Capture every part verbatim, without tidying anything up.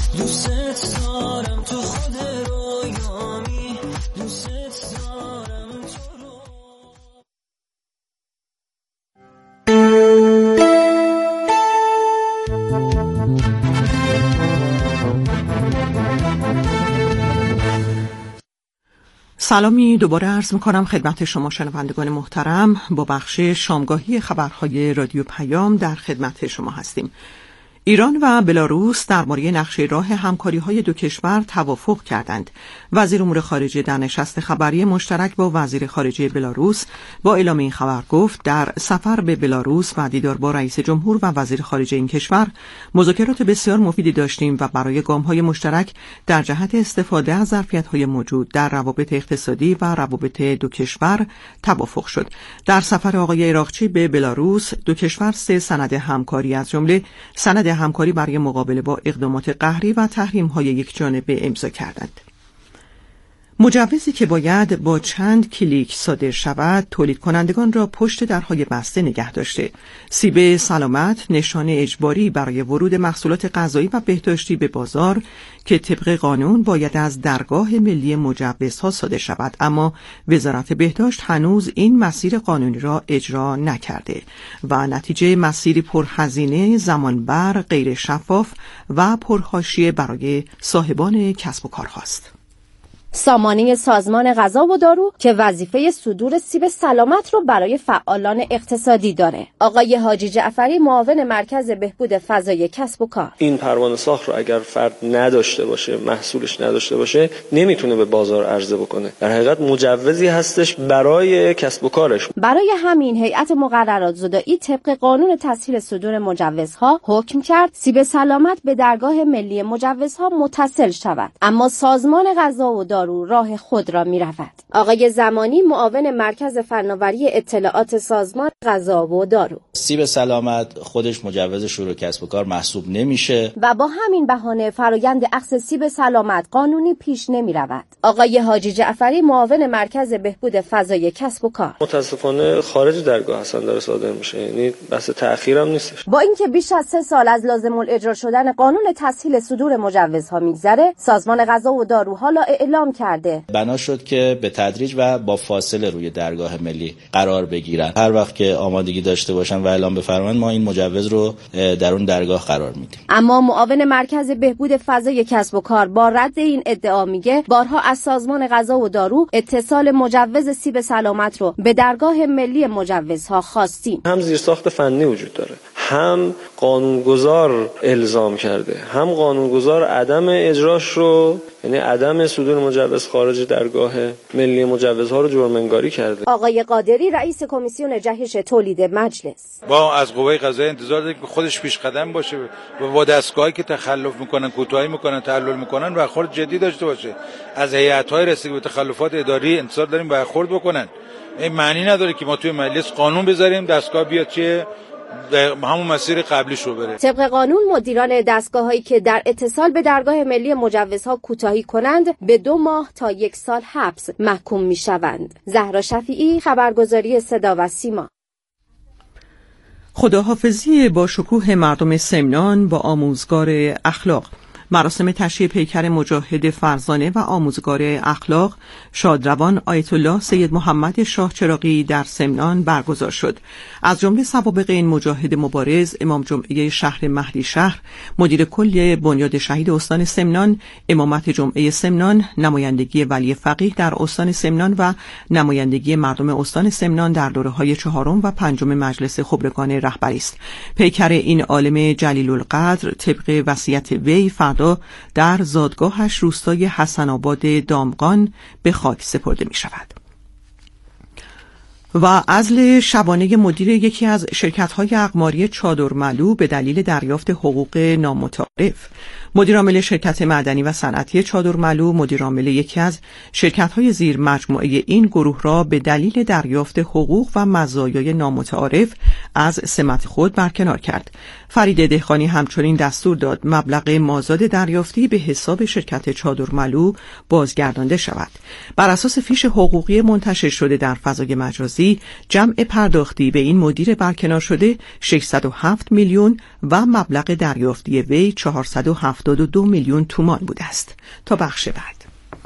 دوست دارم تو خود رویامی، دوست دارم تو رو. سلامی دوباره عرض میکنم خدمت شما شنوندگان محترم. با بخش شامگاهی خبرهای رادیو پیام در خدمت شما هستیم. ایران و بلاروس درباره نقشه راه همکاری‌های دو کشور توافق کردند. وزیر امور خارجه در نشست خبری مشترک با وزیر خارجه بلاروس با اعلام این خبر گفت در سفر به بلاروس و دیدار با رئیس جمهور و وزیر خارجه این کشور مذاکرات بسیار مفیدی داشتیم و برای گام‌های مشترک در جهت استفاده از ظرفیت‌های موجود در روابط اقتصادی و روابط دو کشور توافق شد. در سفر آقای عراقچی به بلاروس دو کشور سه سند همکاری از جمله سند همکاری برای مقابله با اقدامات قهری و تحریم‌های یکجانبه امضا کردند. مجوزی که باید با چند کلیک صادر شود، تولید کنندگان را پشت درهای بسته نگه داشته. سیب سلامت نشان اجباری برای ورود محصولات غذایی و بهداشتی به بازار که طبق قانون باید از درگاه ملی مجوزها صادر شود، اما وزارت بهداشت هنوز این مسیر قانونی را اجرا نکرده و نتیجه مسیری پرهزینه، زمانبر، غیر شفاف و پرحاشیه برای صاحبان کسب و کارهاست. سامانه سازمان غذا و دارو که وظیفه صدور سیب سلامت رو برای فعالان اقتصادی داره. آقای حاجی جعفری معاون مرکز بهبود فضای کسب و کار: این پروانه ساخت رو اگر فرد نداشته باشه، محصولش نداشته باشه، نمیتونه به بازار عرضه بکنه. در حقیقت مجوزی هستش برای کسب و کارش. برای همین هیئت مقررات زدایی طبق قانون تسهیل صدور مجوزها حکم کرد سیب سلامت به درگاه ملی مجوزها متصل شود، اما سازمان غذا و دارو راه خود را می رود. آقای زمانی معاون مرکز فناوری اطلاعات سازمان غذا و دارو: سیب سلامت خودش مجوز شروع کسب و کار محسوب نمیشه و با همین بهانه فرایند اخذ سیب سلامت قانونی پیش نمی رود. آقای حاجی جعفری معاون مرکز بهبود فضای کسب و کار: متاسفانه خارج درگاه هستن داره صادر میشه، یعنی بحث تأخیر هم نیستش. با اینکه بیش از سه سال از لازم الاجرا شدن قانون تسهیل صدور مجوزها میگذره، سازمان غذا و دارو حالا اعلام کرده بنا شد که به تدریج و با فاصله روی درگاه ملی قرار بگیرن. هر وقت که آمادگی داشته باشن و اعلام بفرمایند ما این مجوز رو در اون درگاه قرار میدیم. اما معاون مرکز بهبود فضای کسب و کار با رد این ادعا میگه بارها از سازمان غذا و دارو اتصال مجوز سیب سلامت رو به درگاه ملی مجوزها خواستیم. هم زیرساخت فنی وجود داره، هم قانونگذار الزام کرده، هم قانونگذار عدم اجراش رو، یعنی عدم صدور مجوز خارج درگاه ملی مجوزها رو جرم انگاری کرده. آقای قادری رئیس کمیسیون جهش تولید مجلس: با از قوه قضاییه انتظار داریم که خودش پیش قدم باشه و با دستگاهی که تخلف میکنن، کوتاهی میکنن، تعلل میکنن برخورد جدی داشته باشه. از هیئت‌های رسیدگی به تخلفات اداری انتظار داریم برخورد بکنن. این معنی نداره که ما توی مجلس قانون بذاریم دستگاه بیاد چه همون مسیر قبلیش رو بره. طبق قانون مدیران دستگاه‌هایی که در اتصال به درگاه ملی مجوزها کوتاهی کنند به دو ماه تا یک سال حبس محکوم می‌شوند. زهرا شفیعی، خبرگزاری صدا و سیما. خداحافظی با شکوه مردم سمنان با آموزگار اخلاق. مراسم تشییع پیکر مجاهد فرزانه و آموزگار اخلاق شادروان آیت الله سید محمد شاه چراغی در سمنان برگزار شد. از جمله سوابق این مجاهد مبارز امام جمعه شهر مهدی شهر، مدیر کل بنیاد شهید استان سمنان، امامت جمعه سمنان، نمایندگی ولی فقیه در استان سمنان و نمایندگی مردم استان سمنان در دوره‌های چهارم و پنجم مجلس خبرگان رهبری است. پیکر این عالم جلیل القدر طبق وصیت وی در زادگاهش روستای حسن آباد دامغان به خاک سپرده می شود. و عزل شبانه مدیر یکی از شرکت‌های اقماری چادرملو به دلیل دریافت حقوق نامتعارف. مدیرعامل شرکت معدنی و صنعتی چادرملو، مدیرعامل یکی از شرکت‌های زیر مجموعه این گروه را به دلیل دریافت حقوق و مزایای نامتعارف از سمت خود برکنار کرد. فرید دهقانی همچنین دستور داد مبلغ مازاد دریافتی به حساب شرکت چادرملو بازگردانده شود. بر اساس فیش حقوقی منتشر شده در فضای مجازی مرکزی جمع پرداختی به این مدیر برکنار شده ششصد و هفت میلیون و مبلغ دریافتی وی چهارصد و هفتاد و دو میلیون تومان بوده است. تا بخش بعد.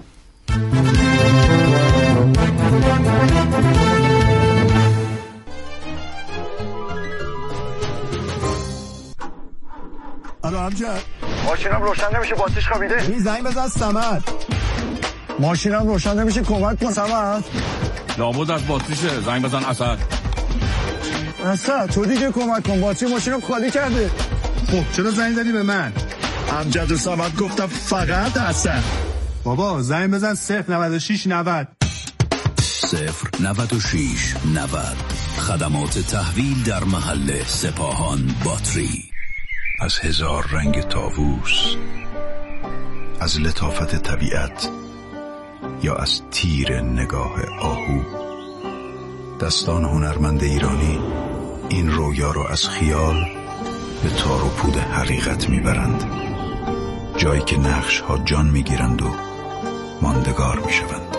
الو امجد، ماشینم روشن نمیشه، باتریش خوابیده. این زنگ بزن صمد. ماشینم روشن نمیشه، کمک کن صمد. لابد از باتریشه، زنگ بزن اسد. اسد تو دیگه کمک کن، باتری ماشینم خالی کرده. خب چرا زنگ زدی به من؟ امجد و صمد گفتم فقط اسد. بابا زنگ بزن صفر نود و شش نود. صفر نود و شش نود. خدمات تحویل در محل سپاهان باتری. از هزار رنگ طاووس، از لطافت طبیعت یا از تیر نگاه آهو، دستان هنرمند ایرانی این رویا رو از خیال به تار و پود حقیقت میبرند، جایی که نقش ها جان میگیرند و ماندگار میشوند.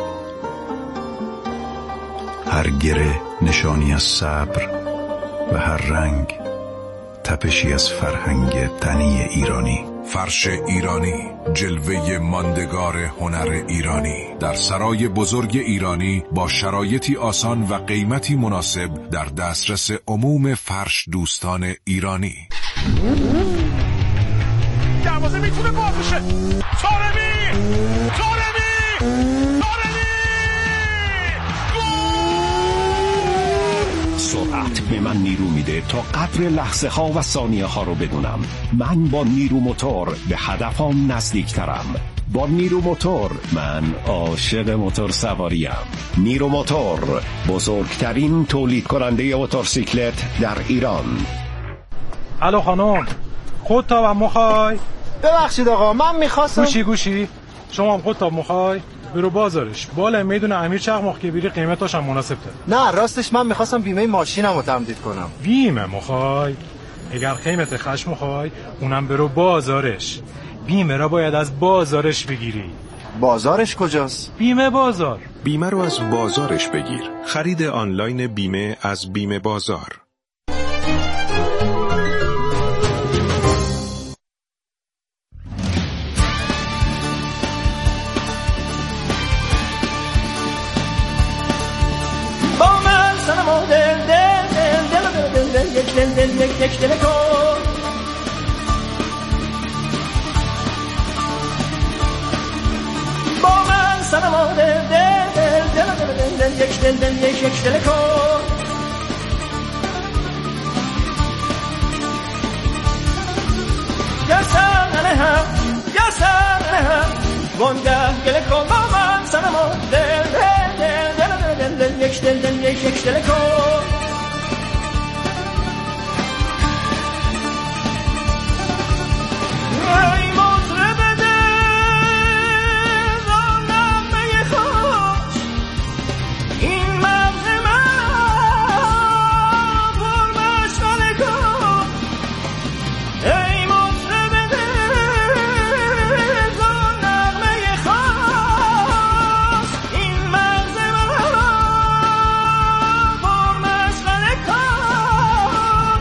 هر گره نشانی از صبر و هر رنگ تپشی از فرهنگ غنی ایرانی. فرش ایرانی، جلوه ماندگار هنر ایرانی، در سرای بزرگ ایرانی با شرایطی آسان و قیمتی مناسب در دسترس عموم فرش دوستان ایرانی. دروازه میتونه باز بشه. طارمی طارمی طارمی سرعت به من نیرو میده تا قدر لحظه ها و ثانیه ها رو بدونم. من با نیرو موتور به هدفم نزدیکترم. با نیرو موتور من عاشق موتور سواریم. نیرو موتور، بزرگترین تولید کننده موتورسیکلت در ایران. الو خانم، خود تا و مخوای؟ ببخشید آقا، من میخواستم. گوشی گوشی شما هم خود تا مخوای؟ برو بازارش بالا میدون امیر چقماق که بیری قیمتاش هم مناسب تره. نه راستش من میخواستم بیمه ماشینم رو تمدید کنم. بیمه مخوای؟ اگر قیمت خشم مخوای اونم برو بازارش. بیمه را باید از بازارش بگیری. بازارش کجاست؟ بیمه بازار. بیمه رو از بازارش بگیر. خرید آنلاین بیمه از بیمه بازار. دل دل یک یک دل کن با من سنما دل دل دل دل دل دل یک دل دل یک یک دل کن یا سنه هم یا سنه هم وانگه گل کن با من سنما دل دل دل دل دل یک دل دل یک یک دل کن ای مطرب دل زنم به خوش این مغز من پر مشغله کن ای مطرب دل زنم به خوش این مغز من پر مشغله کن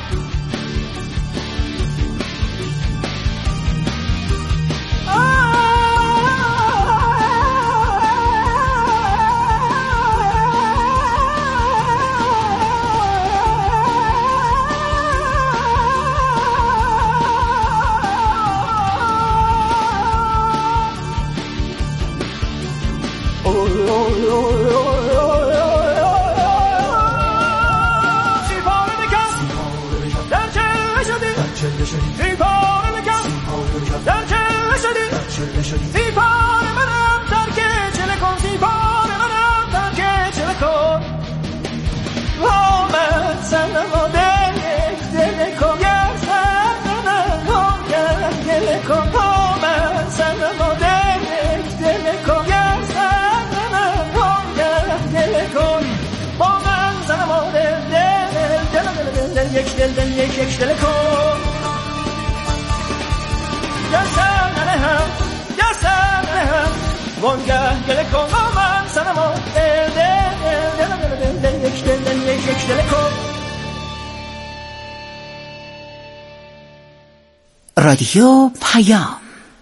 زیبار منم ترک چله کن زیبار منم ترک چله کن آمد سنما دل دل کن گر سنما دل کن آمد سنما دل دل کن گر سنما دل کن با من سنما دل دل دل دل یک دل دل یک یک دل کن یا سنه هم یا سنه هم وانگه گل کن با من سنما دل دل دل دل دل رادیو پیام.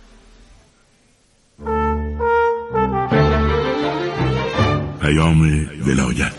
پیام ولایت.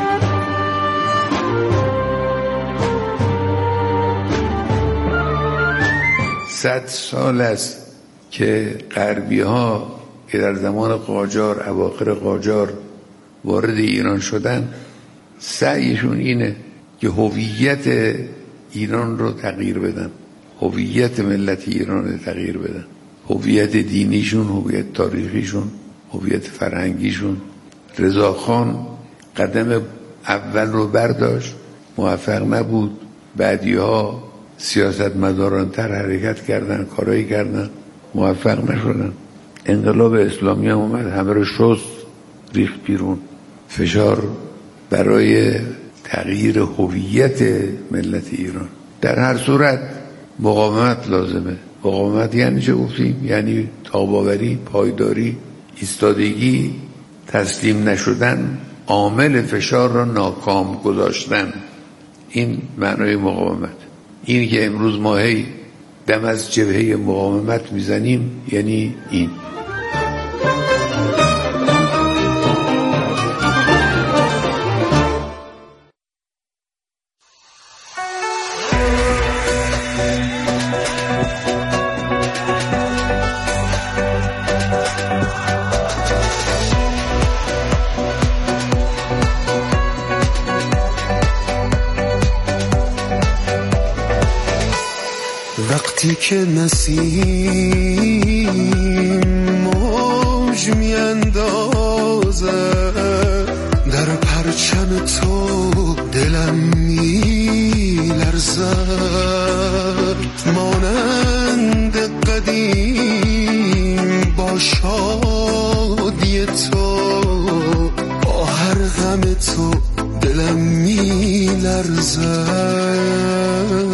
صد سال است که غربی ها که در زمان قاجار، اواخر قاجار وارد ایران شدن، سعیشون اینه که هویت ایران رو تغییر بدن، هویت ملت ایران رو تغییر بدن، هویت دینیشون، هویت تاریخیشون، هویت فرهنگیشون. رضاخان قدم اول رو برداشت، موفق نبود. بعدی‌ها سیاستمداران‌تر حرکت کردن، کارایی کردن، موفق نشدن. انقلاب اسلامی هم اومد، همه رو شست، ریخت بیرون. فشار برای تغییر هویت ملت ایران. در هر صورت مقاومت لازمه. مقاومت یعنی چه گفتیم؟ یعنی تاباوری، پایداری، ایستادگی، تسلیم نشدن، عامل فشار را ناکام گذاشتن. این معنای مقاومت. این که امروز ما هی دم از جبهه مقاومت میزنیم یعنی این. وقتی که نسیم موج میاندازه در پرچم تو، دلم میلرزد مانند قدیم با شادی تو، با هر غم تو دلم میلرزد.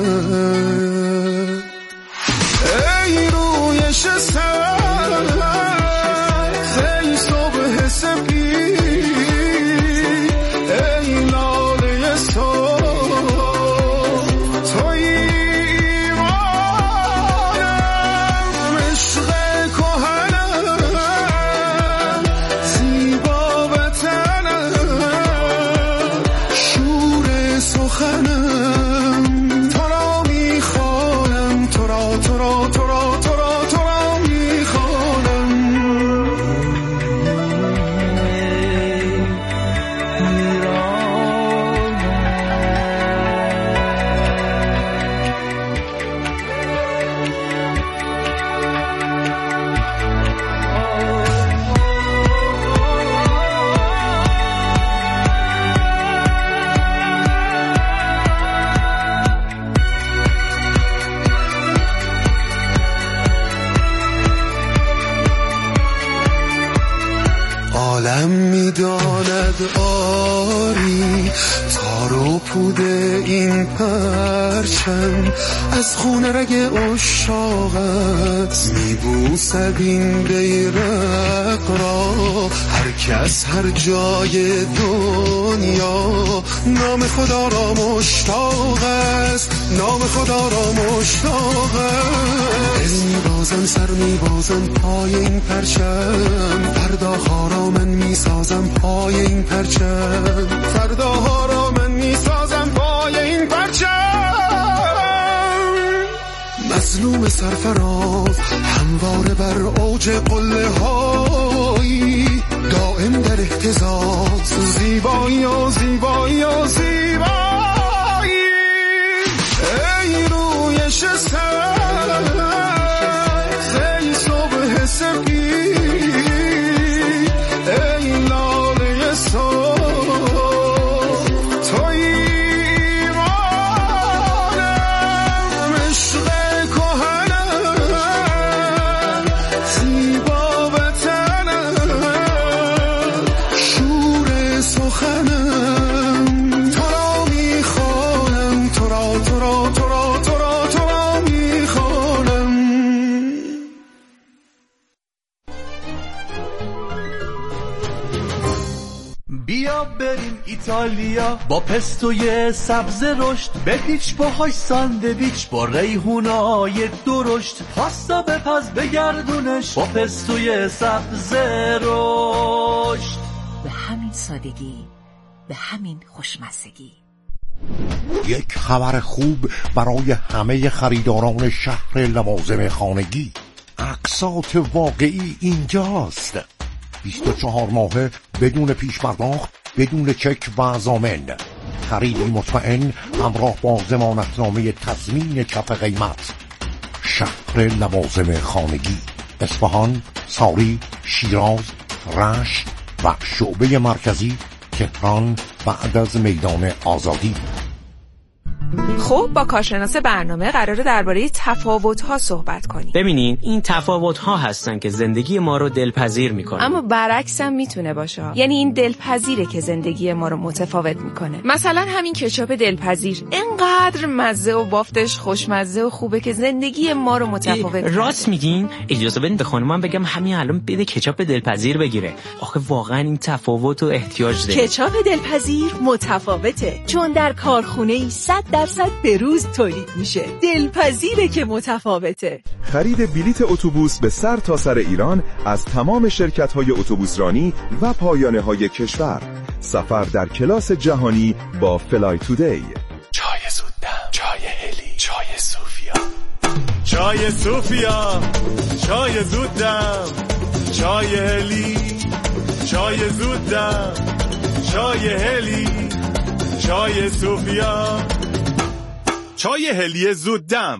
عالم میداند آری تار و پود این پرچم، از خون رگ عشاقت میبوسد این بیرق را. هر کس هر جای دنیا نام خدا را مشتاق است، نام خدا را مشتاق است. دل میبازم، سر میبازم پای این پرچم، فرداها را من میسازم پای این پرچم، فرداها را من میسازم پای این پرچم. مظلوم سرفراز همواره بر اوج قله هایی، دائم در اهتزاز، زیبایی و زیبایی و زیبایی. ای رویش سر، ای صبح سپید، ای لاله صبح، توی ایمانم، عشق کهنم، زیبا وطنم، شور سخنم. تو را میخوانم، تو را تو را تو را تو را تو را میخوانم. بریم ایتالیا با پستوی سبز رشد، به پیچ باهاش ساندویچ با ریحونای درشت، پاستا بپز بگردونش با پستوی سبز رشد. به همین سادگی، به همین خوشمزگی. یک خبر خوب برای همه خریداران شهر لوازم خانگی. اقساط واقعی اینجاست. بیست و چهار ماهه بدون پیش پرداخت، بدون چک و ضامن. خریدی مطمئن همراه با ضمانتنامه تضمین کف قیمت. شهر لوازم خانگی، اصفهان، ساری، شیراز، رشت و شعبه مرکزی تهران بعد از میدان آزادی. خب با کارشناس برنامه قراره درباره تفاوت‌ها صحبت کنیم. ببینین این تفاوت‌ها هستن که زندگی ما رو دلپذیر میکنن. اما برعکس هم میتونه باشه. یعنی این دلپذیره که زندگی ما رو متفاوت میکنه. مثلا همین کچاپ دلپذیر اینقدر مزه و بافتش خوشمزه و خوبه که زندگی ما رو متفاوت. راست میگین؟ اجازه بدین به خانمم بگم همین الان بده کچاپ دلپذیر بگیره. آخه واقعا این تفاوت و احتیاج داره. کچاپ دلپذیر متفاوته، چون در کارخونه‌ای صد درصد به روز تولید میشه. دلپذیره که متفاوته. خرید بلیت اتوبوس به سر تا سر ایران از تمام شرکت‌های اتوبوسرانی و پایانه‌های کشور. سفر در کلاس جهانی با فلای تودی. چای زودم، چای هلی، چای صوفیا. چای صوفیا، چای زودم، چای هلی، چای زودم، چای هلی، چای صوفیا. چای هلی زودم.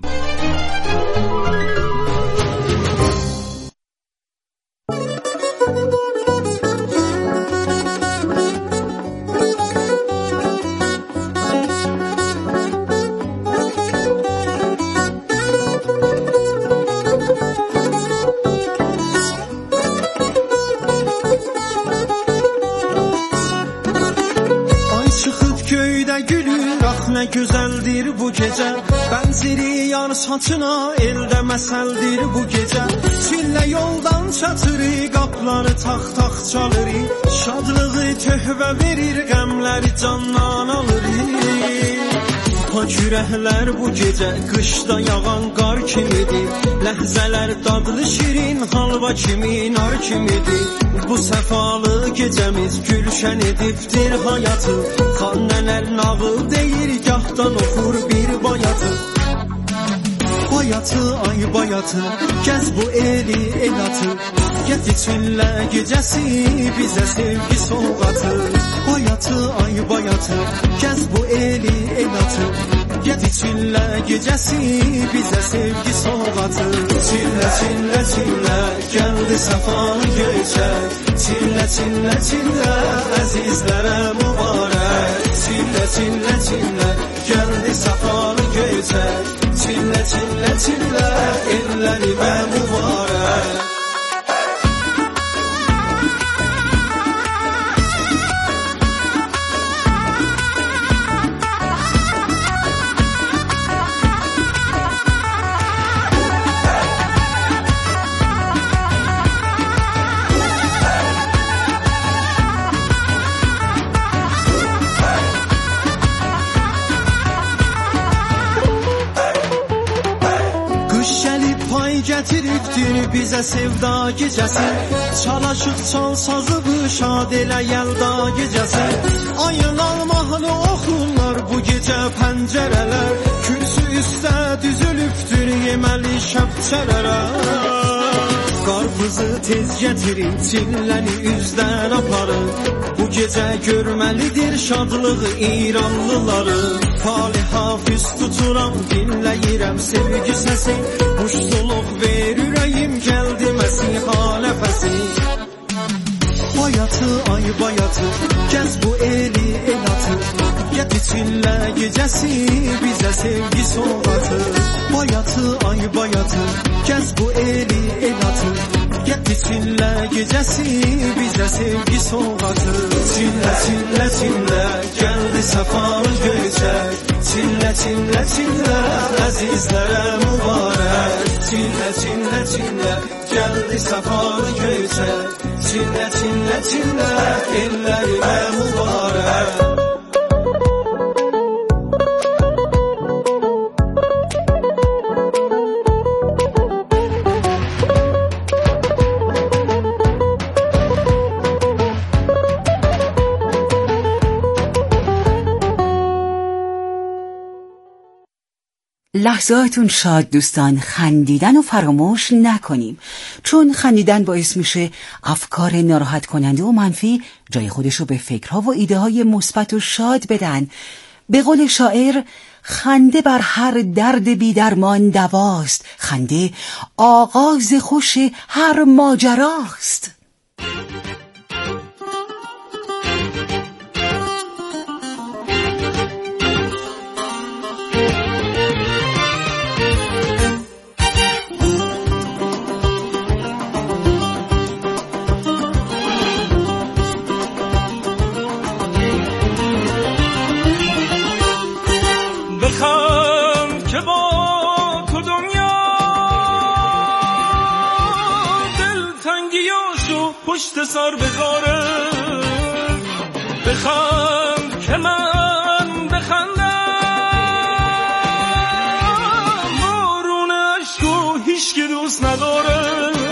Ne güzeldir bu gece, benzeri yar saçına elde meseldir bu gece. Çille yoldan çatırı, qapları tak tak çalır, şadlığı töhvə verir, qəmləri candan alır. Pak ürəklər bu gecə qışda yağan qar kimidir, ləhzələr dadlı şirin halva kimi nar kimidir. Bu səfalı gecəmiz gülşən edibdir hayatı, xan nənər nağıl deyir, gahdan oxur bir bayatı. Bayatı ay bayatı, gəz bu eli el atı, get içinlə gecəsi bizə sevgi soğatı. Bayatı ay bayatı, gəz bu eli el atı, get içinlə gecəsi bizə sevgi soğatı. Çillə çillə çillə gəldi səfanı göçək, çillə çillə çillə əzizlərə mübarək. Çillə çillə çillə gəldi səfanı göçək, çillə çillə çillə ellərimə mübarək. Gətiribdir bizə sevda gecəsi, çalışıq çal sazı bu şad elə yəlda gecəsi. Ayın almaqlı oxurlar bu gecə pəncərələr, kürsü üstə düzülübdür yeməli şəbçələrə. Qarpızı tez gətirin, çilləni üzdən aparın, bu gecə görməlidir şadlığı İranlıları. Fali hafiz tuturam, dinləyirəm sevgi səsi, muştuluq ver ürəyim, gəldi Məsiha nəfəsi. Bayatı ay bayatı, gəz bu eli el atı, get içinlə gecəsi bizə sevgi soğatı. Bayatı ay bayatı, gəz bu eli el atı, get içinlə gecəsi bizə sevgi soğatı. Çillə çillə çillə gəldi səfanı göçək, çillə çillə çillə əzizlərə mübarək. Çillə çillə çillə geldi safar köyse, çinle çinle çinle ellerine mübarek. لحظاتون شاد دوستان، خندیدن و فراموش نکنیم، چون خندیدن باعث میشه افکار ناراحت کننده و منفی جای خودشو به فکرها و ایده های مثبت و شاد بدن. به قول شاعر، خنده بر هر درد بی درمان دواست، خنده آغاز خوش هر ماجراست. پشت سر بذاره، بخند که من بخندم، بارون عشقو هیچ که دوست نداره،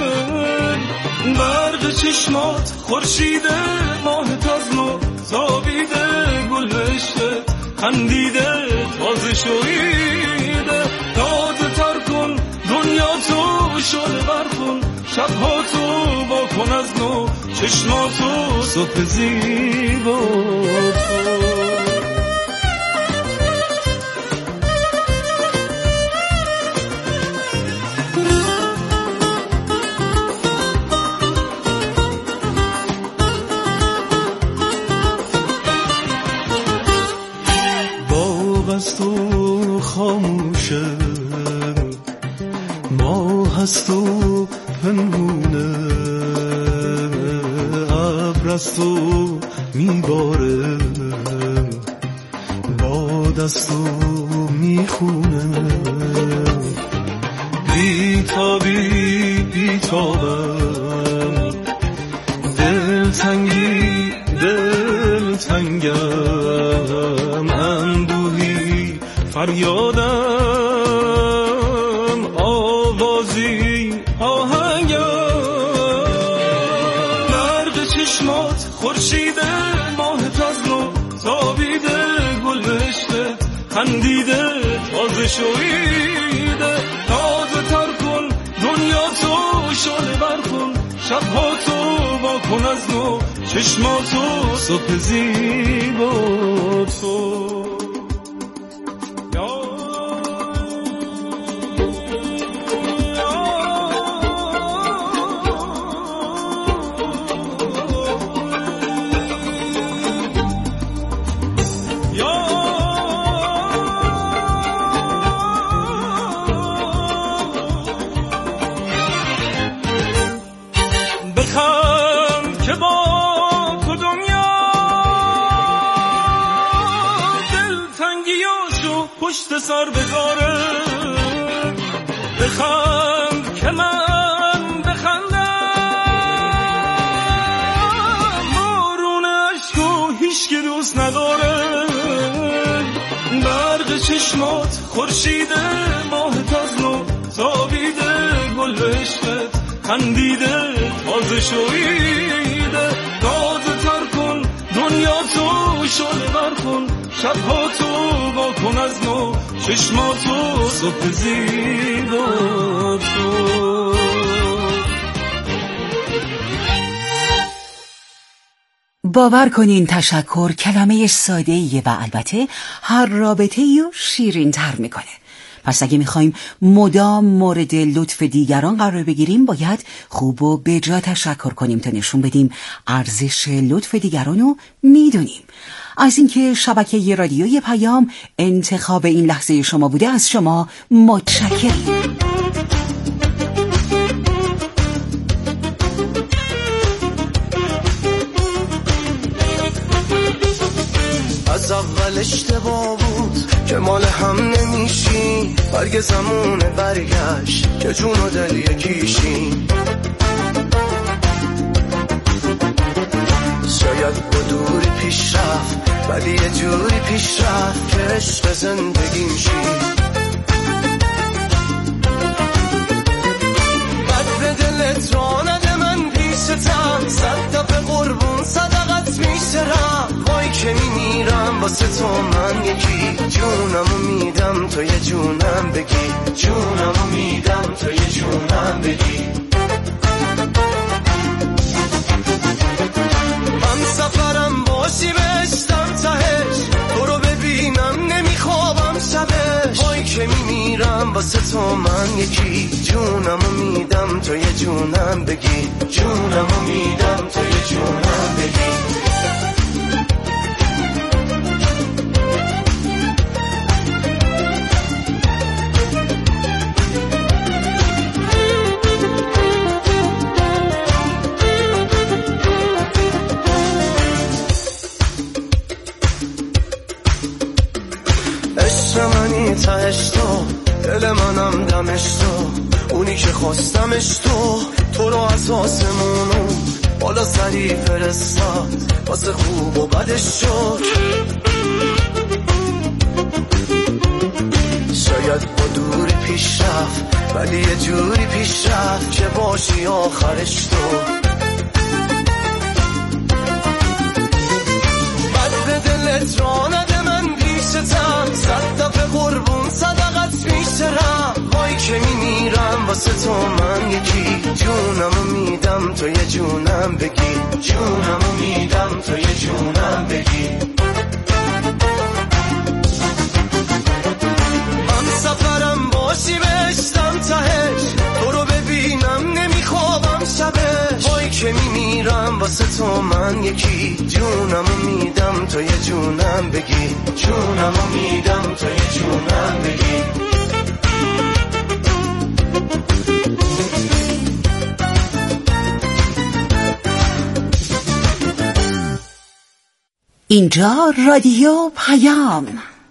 برق چشمات خورشیده، ماه تازنو تابیده، گل بهشته خندیده، تازه شویده، تازه تر کن دنیا تو، شعله برکن شبها تو، با کن از نو چشماتو، صبح زیبا تو. باغ از تو خاموشه، ماه از تو پنهونه، ابر از تو میباره، باد از تو میخونه، بیتابی بیتابم، دلتنگی دلتنگم، اندوهی فریادم، آوازی آهنگم، برق چشمات خورشیده، ماه تازنو تابیده، گل بهشته خندیده، تازه شویده، تازه تر کن دنیا تو، شعله برکن شبها تو، با کن از نو چشماتو، صبح زیبا تو. پشت سر بذاره، بخند که من بخندم، بارون عشقو هیچ که دوست نداره، برق چشمات خورشیده، ماه تازنو تابیده، گل بهشتت خندیده، تازه شویده، تازه تر کن دنیا تو، شعله برکن شبها تو، با کن از نو چشماتو، صبح زیبا تو. باور کنین تشکر کلمه ساده‌ایه و البته هر رابطه‌ای رو شیرین تر میکنه. پس اگه میخوایم مدام مورد لطف دیگران قرار بگیریم، باید خوب و به جا تشکر کنیم تا نشون بدیم ارزش لطف دیگران رو میدونیم. از اینکه شبکه رادیوی پیام انتخاب این لحظه شما بوده، از شما متشکرم. از اول اشتباه بود که مال هم نمیشی، برگ زمونه برگشت که جون و دل یکیشیم. شاید با دوری پیش رفت ولی یه جوری پیش رفت که عشق زندگیم شید. بد به دلت را نده من پیشتم، صد دفعه قربون صدقت میشترم. وای که میمیرم واسه تو من یکی، جونمو میدم تو یه جونم بگی، جونمو میدم تو یه جونم بگی. من سفرم باشی بشتم تهش، تو رو ببینم نمیخوابم شبش. وای که میمیرم واسه تو من یکی، جونمو میدم تو یه جونم بگی، جونمو میدم تو یه جونم بگی. تهش تو، دل منم دمش تو، اونی که خواستمش تو. تو رو از آسمونو بالا سری فرستاد، واسه خوب و بدش شد. شاید با دوری پیش رفت ولی یه جوری پیش رفت که باشی آخرش تو. بد به دلت را نده من پیشتم، صد دفعه قربون صدقت میشترم. وای که میمیرم واسه تو من یکی، جونمو میدم تو یه جونم بگی، جونمو میدم تو یه جونم بگی. من سفرم باشی بشتم تهش، تو رو ببینم نمیخوابم شبش. وای که میمیرم واسه تو من یکی، جونمو میدم تو یه جونم بگی، جونمو میدم تو یه جونم بگی. اینجا رادیو پیام.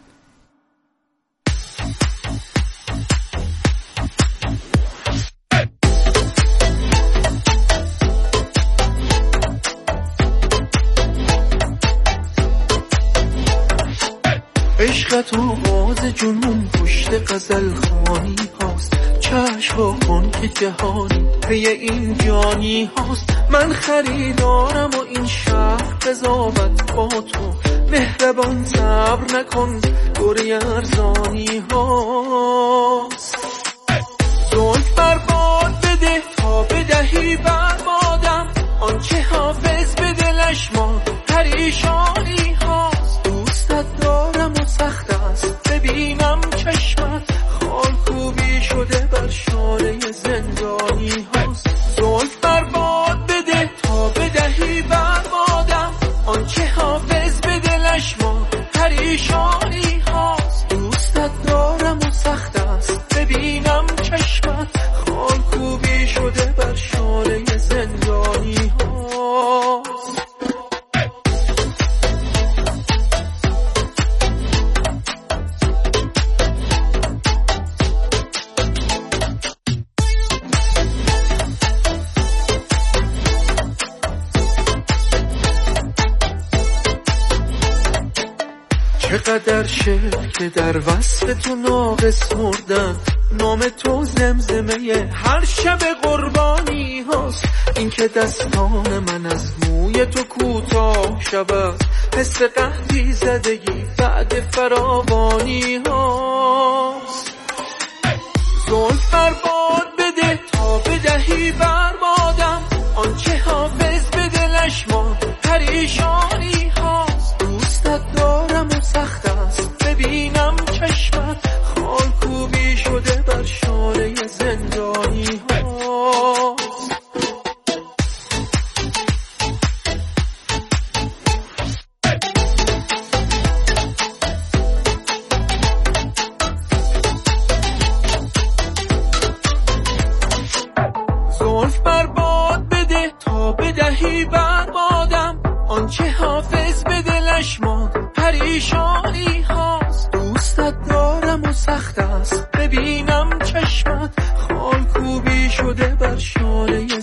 عشق تو باز جنون پشت غزل خوانی هاست، چشم کن که جهانی پی این جانی هاست. من خریدارم و این شهر قضاوت با تو، مهربان صبر نکن دوری ارزانی هاست. زلف برباد بده تا بدهی بربادم، آنچه حافظ به دلش ما پریشانی هاست. دوستت دارم و سخت است ببینم چشمت، خال خوبی شده بر شانه زندانی هاست. زلف برباد بده تا بدهی بربادم، آنچه حافظ به دلش ما پریشانی هاست. دوستت دارم و سخت است ببینم چشمت، خال خوبی شده بر شانه زندانی هاست. چقدر شعر که در وصف تو ناقص مردن، نام تو زمزمه هر شب قربانی هاست. این که دستان من از موی تو کوتاه شود، حس قحطی زدگی بعد فراوانی هاست. زلف برباد بده تا بدهی بربادم، آنچه حافظ به دلش ما پریشانی هاست. دوستت دارم و سخت است ببینم چشمت، خال خوبی شده بر شانه زندانی هاست. زلف برباد بده تا بدهی بربادم، آنچه حافظ به دلش ماند پریشانی هاست. دوستت دارم و سخت است ببینم چشمت خال کوبی شده بر شانه